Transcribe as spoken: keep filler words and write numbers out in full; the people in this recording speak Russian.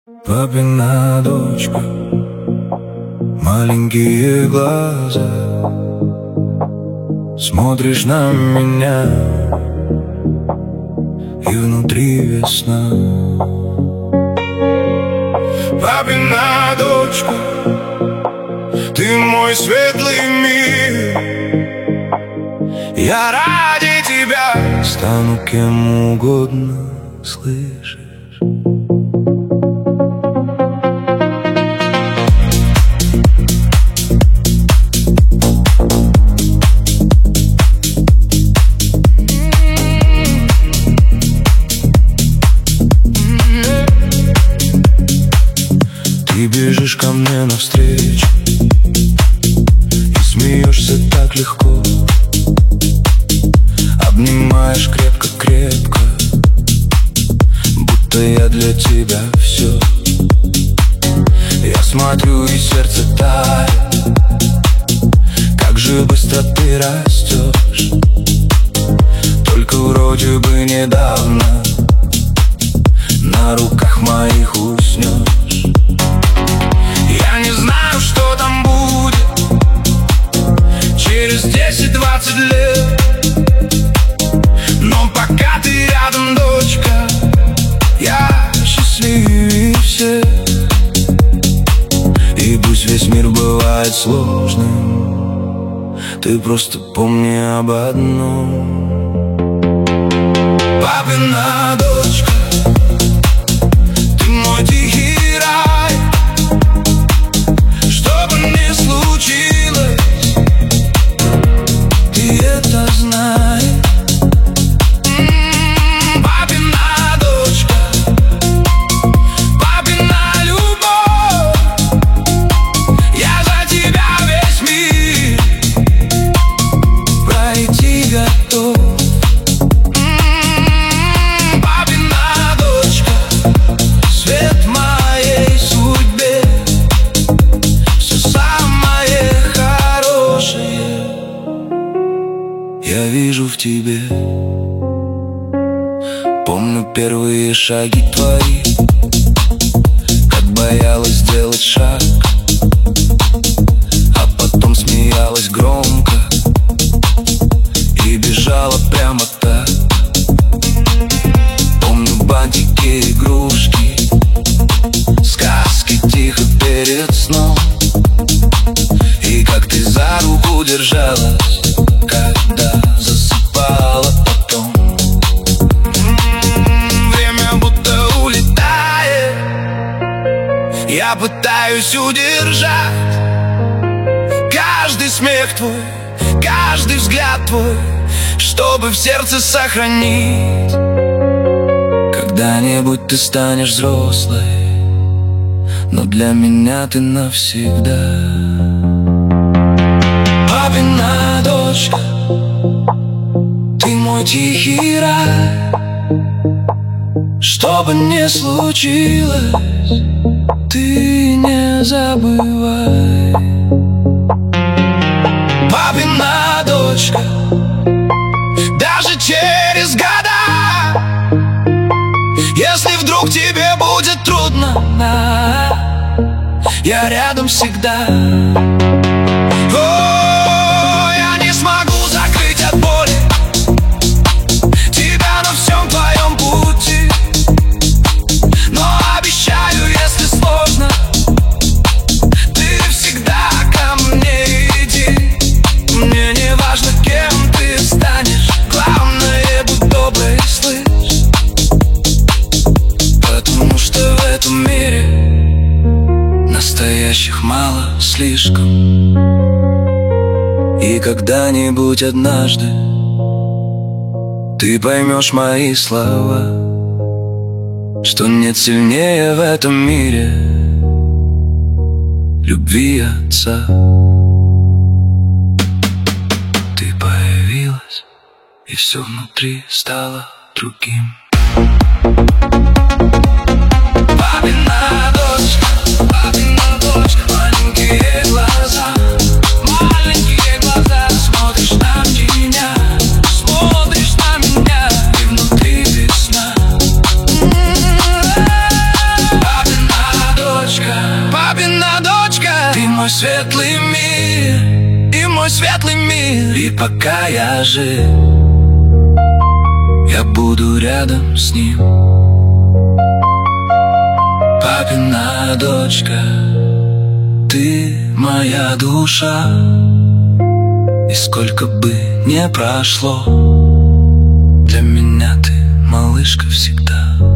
Папина дочка, маленькие глаза, смотришь на меня, и внутри весна. Папина дочка, ты мой светлый мир. Я ради тебя стану кем угодно, слышишь? Ты бежишь ко мне навстречу и смеешься так легко, обнимаешь крепко-крепко, будто я для тебя все. Я смотрю, и сердце тает, как же быстро ты растешь. Только вроде бы недавно на руках моих уснешь. Я не знаю, что там будет через десять-двадцать лет, но пока ты рядом, дочка, я счастливее всех. И пусть весь мир бывает сложным, ты просто помни об одном. Папина дочка, ты мой тихий рай. Что бы ни случилось, ты это знай. М-м, папина дочка, папина любовь. Я за тебя весь мир пройти готов. М-м, папина дочка, свет моей судьбе, все самое хорошее я вижу в тебе. Помню первые шаги твои, как боялась сделать шаг, а потом смеялась громко и бежала прямо так. Помню бантики, игрушки, сказки тихо перед сном, и как ты за руку держалась, когда засыпала потом. М-м, время будто улетает, я пытаюсь удержать каждый смех твой, каждый взгляд твой, чтобы в сердце сохранить. Когда-нибудь ты станешь взрослой, но для меня ты навсегда. Папина дочка, ты мой тихий рай. Что бы ни случилось, ты не забывай. Папина дочка, даже через года, если вдруг тебе будет трудно, я рядом всегда. О, я не смогу закрыть от боли тебя на всем твоем пути, но обещаю, если сложно, ты всегда ко мне иди. Мне не важно, кем ты станешь, главное, будь доброй, слышь. Потому что в этом мире настоящих мало слишком. И когда-нибудь однажды ты поймешь мои слова, что нет сильнее в этом мире любви отца. Ты появилась, и все внутри стало другим. Папина дочка, папина дочка, маленькие глаза, маленькие глаза, смотришь на меня, смотришь на меня, и внутри весна. Папина мой светлый мир, и мой светлый мир. И пока я жив, я буду рядом с ним. Папина дочка, ты моя душа, и сколько бы ни прошло, для меня ты, малышка, всегда.